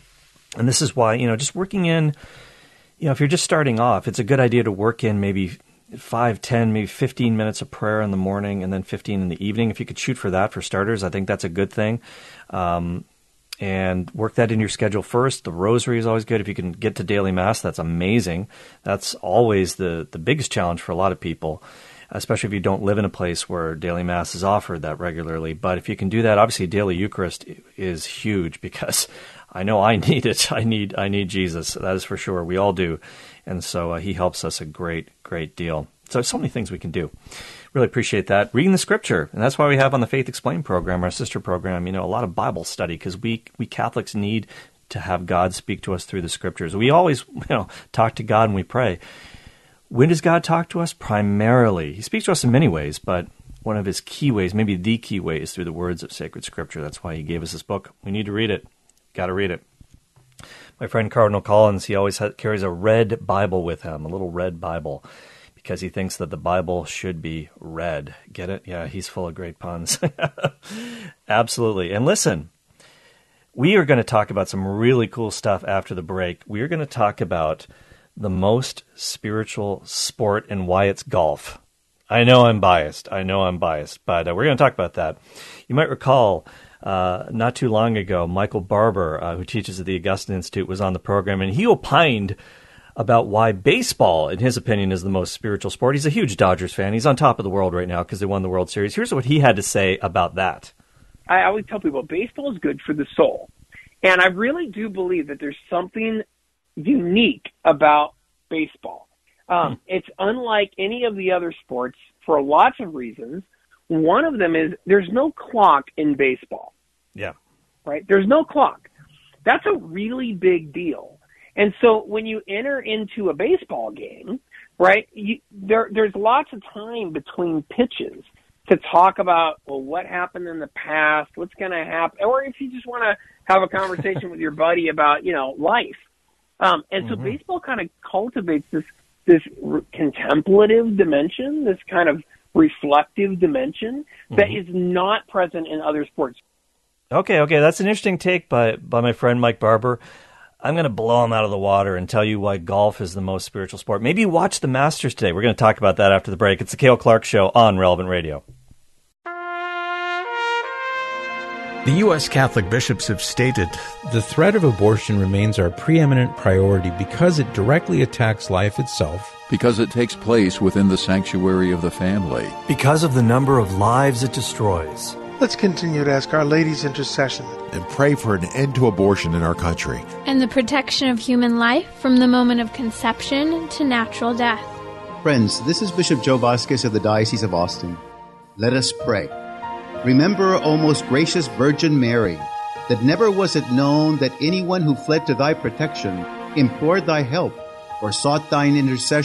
and this is why, you know, just working in, you know, if you're just starting off, it's a good idea to work in maybe five, ten, maybe fifteen minutes of prayer in the morning and then fifteen in the evening. If you could shoot for that for starters, I think that's a good thing. Um, And work that in your schedule first. The rosary is always good. If you can get to daily mass, that's amazing. That's always the, the biggest challenge for a lot of people, especially if you don't live in a place where daily mass is offered that regularly. But if you can do that, obviously daily Eucharist is huge because I know I need it. I need I need Jesus. That is for sure. We all do. And so uh, he helps us a great, great deal. So so many things we can do. Really appreciate that. Reading the Scripture, and that's why we have on the Faith Explained program, our sister program, you know, a lot of Bible study, because we we Catholics need to have God speak to us through the Scriptures. We always, you know, talk to God when we pray. When does God talk to us? Primarily, He speaks to us in many ways, but one of His key ways, maybe the key way, is through the words of sacred Scripture. That's why He gave us this book. We need to read it. Got to read it. My friend Cardinal Collins, he always ha- carries a red Bible with him, a little red Bible, because he thinks that the Bible should be read. Get it? Yeah, he's full of great puns. Absolutely. And listen, we are going to talk about some really cool stuff after the break. We are going to talk about the most spiritual sport and why it's golf. I know I'm biased. I know I'm biased, but uh, we're going to talk about that. You might recall uh, not too long ago, Michael Barber, uh, who teaches at the Augustine Institute, was on the program, and he opined about why baseball, in his opinion, is the most spiritual sport. He's a huge Dodgers fan. He's on top of the world right now because they won the World Series. Here's what he had to say about that. I always tell people baseball is good for the soul. And I really do believe that there's something unique about baseball. Um, hmm. It's unlike any of the other sports for lots of reasons. One of them is there's no clock in baseball. Yeah. Right? There's no clock. That's a really big deal. And so when you enter into a baseball game, right, you, there, there's lots of time between pitches to talk about, well, what happened in the past, what's going to happen, or if you just want to have a conversation with your buddy about, you know, life. Um, and so mm-hmm. baseball kind of cultivates this this re- contemplative dimension, this kind of reflective dimension mm-hmm. that is not present in other sports. Okay, okay, that's an interesting take by, by my friend Mike Barber. I'm going to blow him out of the water and tell you why golf is the most spiritual sport. Maybe watch the Masters today. We're going to talk about that after the break. It's the Cale Clark Show on Relevant Radio. The U S Catholic bishops have stated, the threat of abortion remains our preeminent priority because it directly attacks life itself, because it takes place within the sanctuary of the family, because of the number of lives it destroys. Let's continue to ask Our Lady's intercession and pray for an end to abortion in our country and the protection of human life from the moment of conception to natural death. Friends, this is Bishop Joe Vasquez of the Diocese of Austin. Let us pray. Remember, O most gracious Virgin Mary, that never was it known that anyone who fled to thy protection, implored thy help, or sought thine intercession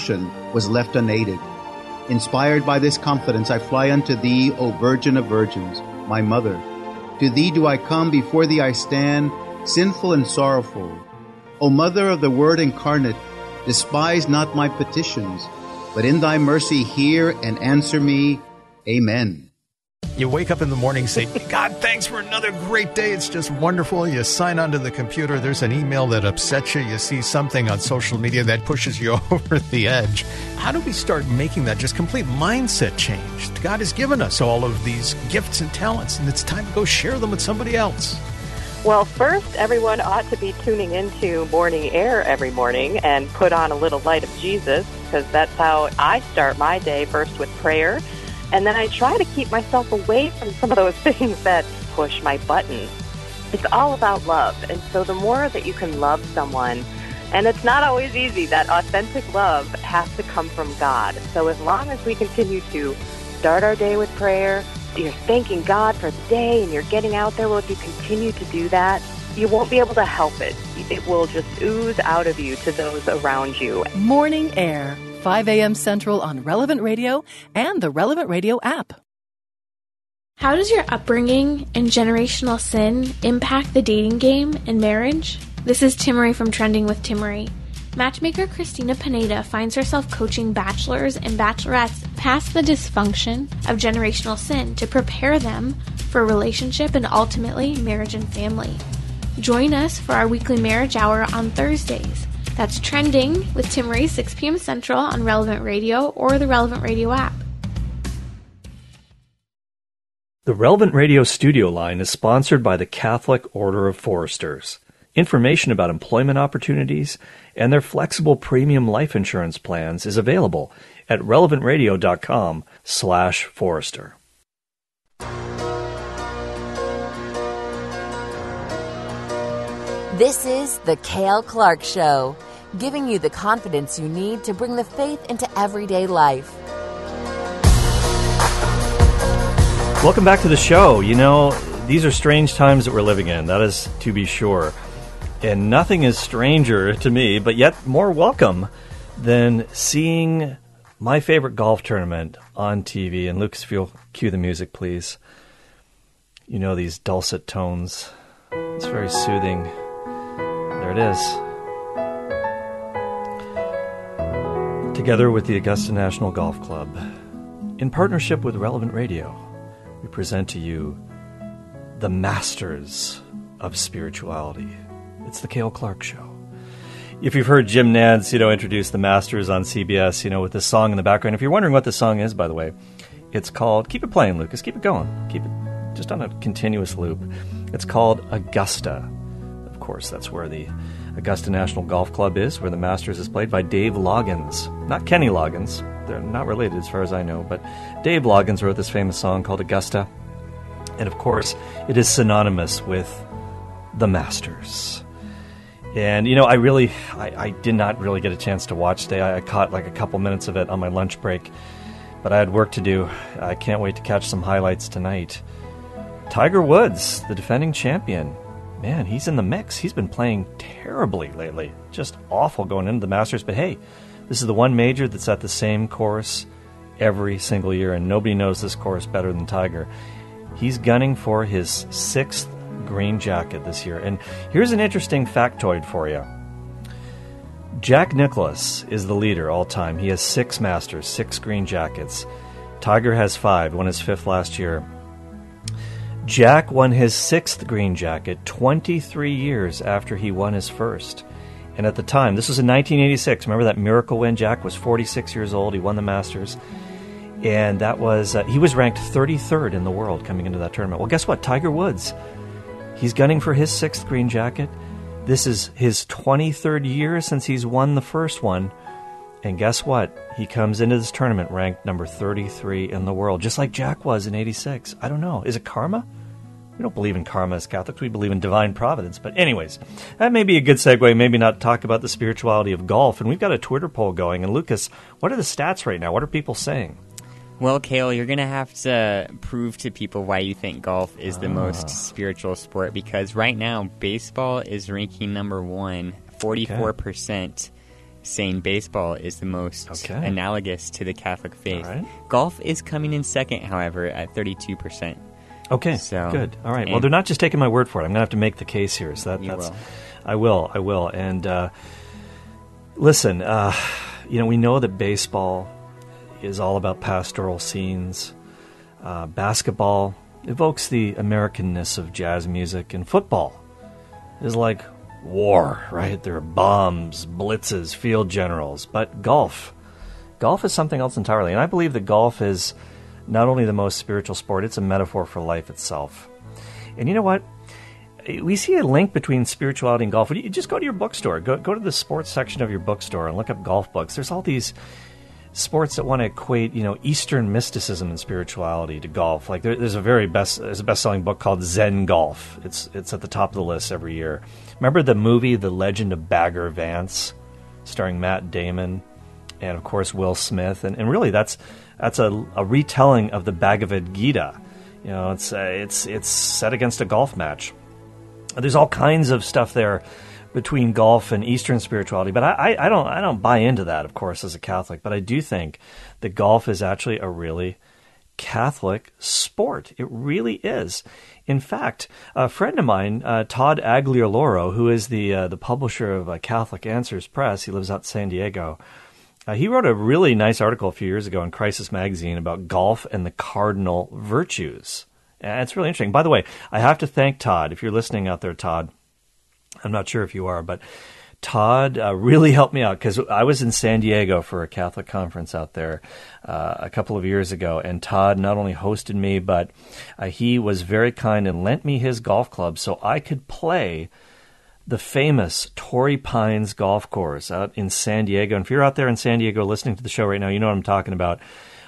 was left unaided. Inspired by this confidence, I fly unto thee, O Virgin of Virgins, my mother. To thee do I come, before thee I stand, sinful and sorrowful. O Mother of the Word incarnate, despise not my petitions, but in thy mercy hear and answer me. Amen. You wake up in the morning, say, God, thanks for another great day. It's just wonderful. You sign onto the computer. There's an email that upsets you. You see something on social media that pushes you over the edge. How do we start making that just complete mindset change? God has given us all of these gifts and talents, and it's time to go share them with somebody else. Well, first, everyone ought to be tuning into Morning Air every morning and put on a little light of Jesus, because that's how I start my day, first with prayer. And then I try to keep myself away from some of those things that push my buttons. It's all about love. And so the more that you can love someone, and it's not always easy, that authentic love has to come from God. So as long as we continue to start our day with prayer, you're thanking God for the day and you're getting out there, well, if you continue to do that, you won't be able to help it. It will just ooze out of you to those around you. Morning Air, five a.m. Central on Relevant Radio and the Relevant Radio app. How does your upbringing and generational sin impact the dating game and marriage? This is Timmery from Trending with Timmery. Matchmaker Christina Pineda finds herself coaching bachelors and bachelorettes past the dysfunction of generational sin to prepare them for relationship and ultimately marriage and family. Join us for our weekly marriage hour on Thursdays. That's Trending with Timmery, six p.m. Central on Relevant Radio or the Relevant Radio app. The Relevant Radio studio line is sponsored by the Catholic Order of Foresters. Information about employment opportunities and their flexible premium life insurance plans is available at relevantradio.com slash Forester. This is the Cale Clark Show, giving you the confidence you need to bring the faith into everyday life. Welcome back to the show. You know, these are strange times that we're living in, that is to be sure. And nothing is stranger to me, but yet more welcome than seeing my favorite golf tournament on T V. And Lucas, if you'll cue the music, please. You know these dulcet tones. It's very soothing. There it is. Together with the Augusta National Golf Club, in partnership with Relevant Radio, we present to you the Masters of Spirituality. It's the Cale Clark Show. If you've heard Jim Nantz, you know, introduce the Masters on C B S, you know, with this song in the background. If you're wondering what the song is, by the way, it's called, keep it playing, Lucas, keep it going. Keep it just on a continuous loop. It's called Augusta. Of course, that's where the Augusta National Golf Club is, where the Masters is played by Dave Loggins. Not Kenny Loggins. They're not related as far as I know, but Dave Loggins wrote this famous song called Augusta. And of course, it is synonymous with the Masters. And, you know, I really, I, I did not really get a chance to watch today. I, I caught like a couple minutes of it on my lunch break, but I had work to do. I can't wait to catch some highlights tonight. Tiger Woods, the defending champion. Man, he's in the mix. He's been playing terribly lately. Just awful going into the Masters. But hey, this is the one major that's at the same course every single year, and nobody knows this course better than Tiger. He's gunning for his sixth green jacket this year. And here's an interesting factoid for you. Jack Nicklaus is the leader all time. He has six Masters, six green jackets. Tiger has five, won his fifth last year. Jack won his sixth green jacket twenty-three years after he won his first. And at the time, this was in nineteen eighty-six. Remember that miracle win? Jack was forty-six years old. He won the Masters. And that was, uh, he was ranked thirty-third in the world coming into that tournament. Well, guess what? Tiger Woods, he's gunning for his sixth green jacket. This is his twenty-third year since he's won the first one. And guess what? He comes into this tournament ranked number thirty-three in the world, just like Jack was in eighty-six. I don't know. Is it karma? We don't believe in karma as Catholics. We believe in divine providence. But anyways, that may be a good segue, maybe not talk about the spirituality of golf. And we've got a Twitter poll going. And Lucas, what are the stats right now? What are people saying? Well, Cale, you're going to have to prove to people why you think golf is the ah. most spiritual sport, because right now baseball is ranking number one, forty-four percent. Okay. saying baseball is the most Okay. analogous to the Catholic faith. All right. Golf is coming in second, however, at thirty-two percent. Okay, So, good. All right. Well, and- they're not just taking my word for it. I'm going to have to make the case here. So that, You that's, will. I will. I will. And uh, listen, uh, you know, we know that baseball is all about pastoral scenes. Uh, basketball evokes the Americanness of jazz music, and football is like war, right? There are bombs, blitzes, field generals. But golf, golf is something else entirely. And I believe that golf is not only the most spiritual sport, it's a metaphor for life itself. And you know what? We see a link between spirituality and golf. You just go to your bookstore. Go, go to the sports section of your bookstore and look up golf books. There's all these sports that want to equate, you know, Eastern mysticism and spirituality to golf. Like there, there's a very best, there's a best-selling book called Zen Golf. It's it's at the top of the list every year. Remember the movie The Legend of Bagger Vance, starring Matt Damon and of course Will Smith, and, and really that's that's a, a retelling of the Bhagavad Gita. You know, it's uh, it's it's set against a golf match. There's all kinds of stuff there between golf and Eastern spirituality, but I, I, I don't I don't buy into that, of course, as a Catholic. But I do think that golf is actually a really Catholic sport. It really is. In fact, a friend of mine, uh, Todd Aglioloro, who is the uh, the publisher of uh, Catholic Answers Press, he lives out in San Diego. Uh, he wrote a really nice article a few years ago in Crisis Magazine about golf and the cardinal virtues. And it's really interesting. By the way, I have to thank Todd. If you're listening out there, Todd, I'm not sure if you are, but Todd uh, really helped me out because I was in San Diego for a Catholic conference out there uh, a couple of years ago, and Todd not only hosted me, but uh, he was very kind and lent me his golf club so I could play the famous Torrey Pines golf course out in San Diego. And if you're out there in San Diego listening to the show right now, you know what I'm talking about.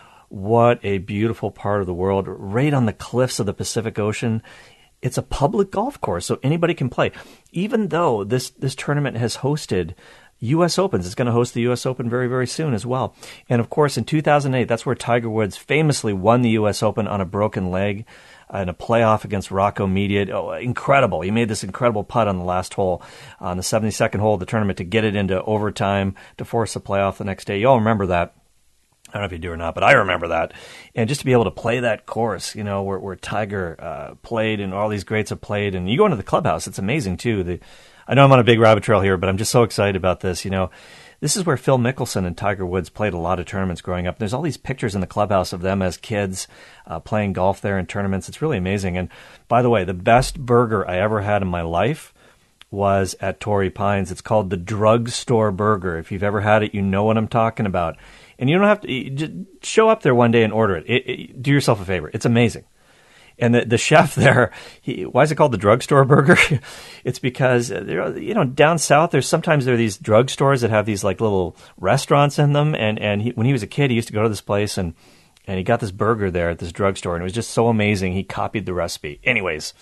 What a beautiful part of the world, right on the cliffs of the Pacific Ocean. It's a public golf course, so anybody can play. Even though this, this tournament has hosted U S Opens. It's going to host the U S Open very, very soon as well. And, of course, in two thousand eight, that's where Tiger Woods famously won the U S Open on a broken leg in a playoff against Rocco Mediate. Oh, incredible. He made this incredible putt on the last hole, on the seventy-second hole of the tournament to get it into overtime to force a playoff the next day. You all remember that. I don't know if you do or not, but I remember that. And just to be able to play that course, you know, where, where Tiger uh, played and all these greats have played. And you go into the clubhouse, it's amazing, too. The, I know I'm on a big rabbit trail here, but I'm just so excited about this. You know, this is where Phil Mickelson and Tiger Woods played a lot of tournaments growing up. There's all these pictures in the clubhouse of them as kids uh, playing golf there in tournaments. It's really amazing. And by the way, the best burger I ever had in my life was at Torrey Pines. It's called the Drugstore Burger. If you've ever had it, you know what I'm talking about. And you don't have to you just show up there one day and order it. It, it. Do yourself a favor. It's amazing. And the, the chef there, he, why is it called the Drugstore Burger? It's because, you know, down south, there's sometimes there are these drugstores that have these like little restaurants in them. And, and he, when he was a kid, he used to go to this place and, and he got this burger there at this drugstore. And it was just so amazing. He copied the recipe. Anyways,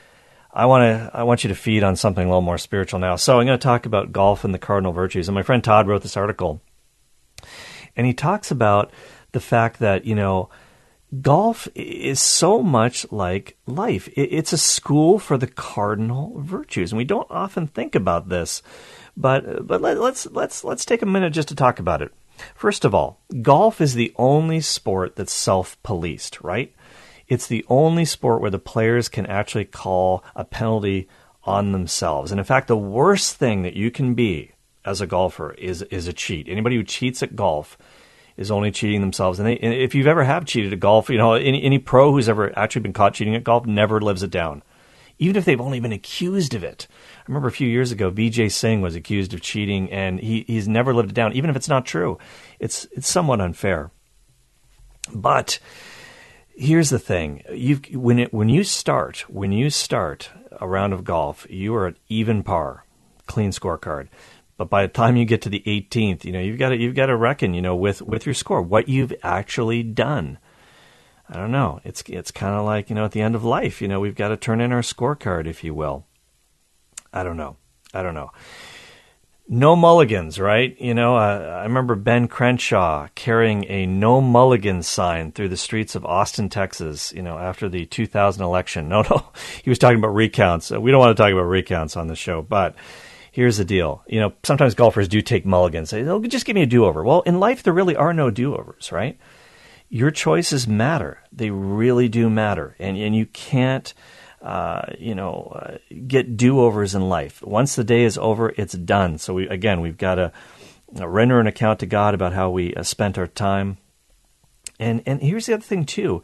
I want to I want you to feed on something a little more spiritual now. So I'm going to talk about golf and the cardinal virtues. And my friend Todd wrote this article. And he talks about the fact that, you know, golf is so much like life. It's a school for the cardinal virtues, and we don't often think about this. But but let, let's let's let's take a minute just to talk about it. First of all, golf is the only sport that's self-policed, right? It's the only sport where the players can actually call a penalty on themselves. And in fact, the worst thing that you can be as a golfer is is a cheat. Anybody who cheats at golf is only cheating themselves. And, they, and if you've ever have cheated at golf, you know, any, any pro who's ever actually been caught cheating at golf never lives it down, even if they've only been accused of it. I remember a few years ago, Vijay Singh was accused of cheating, and he, he's never lived it down, even if it's not true. It's it's somewhat unfair. But here's the thing: you've when it when you start when you start a round of golf, you are at even par, clean scorecard. But by the time you get to the eighteenth, you know, you've got to you've got to reckon, you know, with, with your score, what you've actually done. I don't know. It's it's kind of like, you know, at the end of life, you know, we've got to turn in our scorecard, if you will. I don't know. I don't know. No mulligans, right? You know, uh, I remember Ben Crenshaw carrying a no mulligan sign through the streets of Austin, Texas, you know, after the two thousand election. No, no, he was talking about recounts. We don't want to talk about recounts on the show, but here's the deal. You know, sometimes golfers do take mulligans. Say, oh, just give me a do-over. Well, in life, there really are no do-overs, right? Your choices matter. They really do matter. And and you can't, uh, you know, uh, get do-overs in life. Once the day is over, it's done. So, we, again, we've got to uh, render an account to God about how we uh, spent our time. And and here's the other thing, too.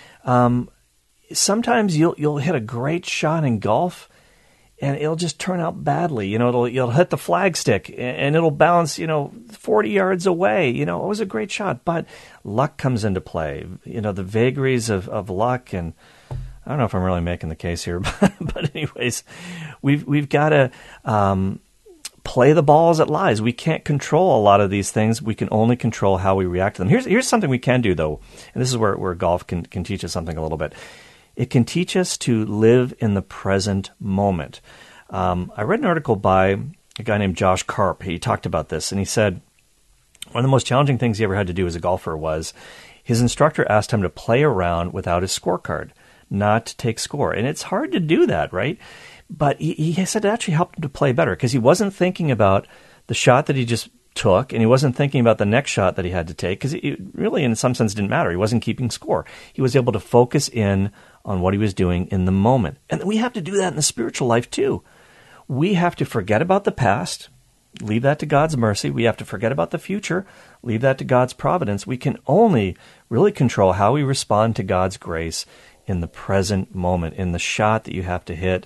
Um, sometimes you'll you'll hit a great shot in golf, and it'll just turn out badly. You know, it'll you'll hit the flagstick, and it'll bounce, you know, forty yards away. You know, it was a great shot, but luck comes into play. You know, the vagaries of, of luck, and I don't know if I'm really making the case here, but, but anyways, we've we've got to um, play the ball as it lies. We can't control a lot of these things. We can only control how we react to them. Here's here's something we can do, though, and this is where, where golf can, can teach us something a little bit. It can teach us to live in the present moment. Um, I read an article by a guy named Josh Karp. He talked about this, and he said one of the most challenging things he ever had to do as a golfer was his instructor asked him to play around without his scorecard, not to take score. And it's hard to do that, right? But he, he said it actually helped him to play better because he wasn't thinking about the shot that he just took, and he wasn't thinking about the next shot that he had to take because it really, in some sense, didn't matter. He wasn't keeping score. He was able to focus in on what he was doing in the moment. And we have to do that in the spiritual life, too. We have to forget about the past, leave that to God's mercy. We have to forget about the future, leave that to God's providence. We can only really control how we respond to God's grace in the present moment, in the shot that you have to hit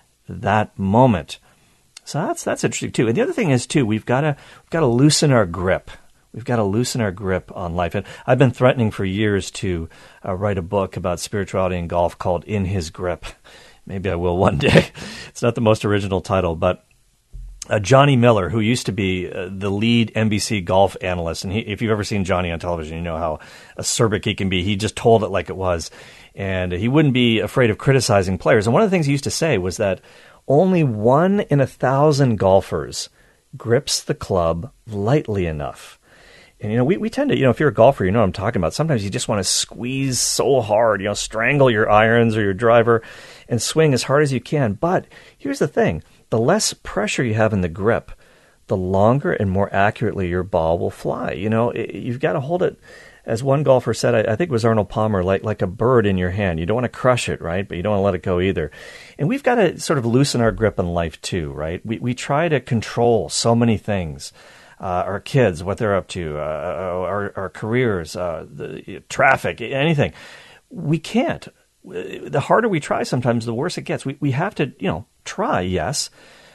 that moment. So that's that's interesting too. And the other thing is too, we've got to we've got to loosen our grip. We've got to loosen our grip on life. And I've been threatening for years to uh, write a book about spirituality and golf called In His Grip. Maybe I will one day. It's not the most original title, but uh, Johnny Miller, who used to be uh, the lead N B C golf analyst, and he, if you've ever seen Johnny on television, you know how acerbic he can be. He just told it like it was. And he wouldn't be afraid of criticizing players. And one of the things he used to say was that only one in a thousand golfers grips the club lightly enough. And, you know, we, we tend to, you know, if you're a golfer, you know what I'm talking about. Sometimes you just want to squeeze so hard, you know, strangle your irons or your driver and swing as hard as you can. But here's the thing. The less pressure you have in the grip, the longer and more accurately your ball will fly. You know, it, you've got to hold it, as one golfer said, I, I think it was Arnold Palmer, like like a bird in your hand. You don't want to crush it, right? But you don't want to let it go either. And we've got to sort of loosen our grip in life too, right? We we try to control so many things. Uh, our kids, what they're up to, uh, our, our careers, uh, the traffic, anything. We can't. The harder we try sometimes, the worse it gets. We we have to, you know, try, yes,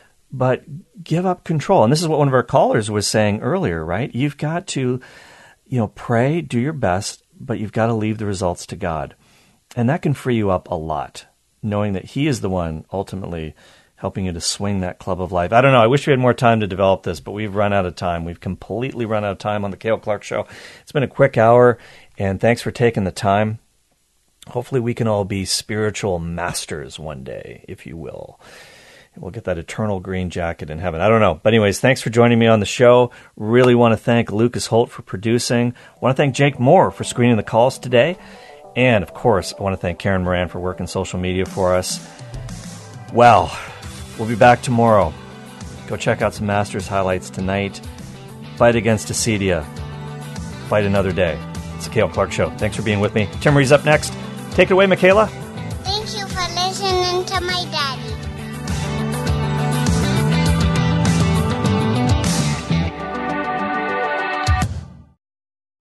but give up control. And this is what one of our callers was saying earlier, right? You've got to, you know, pray, do your best, but you've got to leave the results to God. And that can free you up a lot, knowing that He is the one ultimately helping you to swing that club of life. I don't know. I wish we had more time to develop this, but we've run out of time. We've completely run out of time on the Cale Clark Show. It's been a quick hour, and thanks for taking the time. Hopefully we can all be spiritual masters one day, if you will. And we'll get that eternal green jacket in heaven. I don't know. But anyways, thanks for joining me on the show. Really want to thank Lucas Holt for producing. I want to thank Jake Moore for screening the calls today. And, of course, I want to thank Karen Moran for working social media for us. Well, we'll be back tomorrow. Go check out some Masters highlights tonight. Fight against acedia. Fight another day. It's the Cale Clark Show. Thanks for being with me. Tim Reed's up next. Take it away, Michaela.